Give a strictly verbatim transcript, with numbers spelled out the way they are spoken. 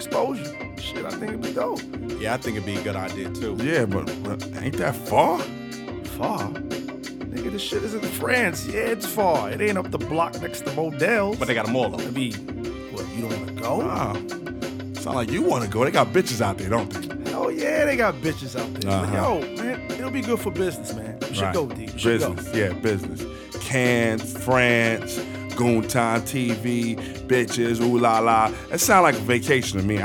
exposure. Shit, I think it'd be dope. Yeah, I think it'd be a good idea too. Yeah, but, but ain't that far? Far? Nigga, this shit is in France. Yeah, it's far. It ain't up the block next to Modell's. But they got a mall though. I mean, what, you don't want to go? Nah. Sound like you want to go. They got bitches out there, don't they? Oh, yeah, they got bitches out there. Uh-huh. But yo, man, it'll be good for business, man. You should Right. go, D. You should Business, go. yeah, business. Cannes, France, Goon Time T V, bitches, ooh la la. That sound like a vacation to me.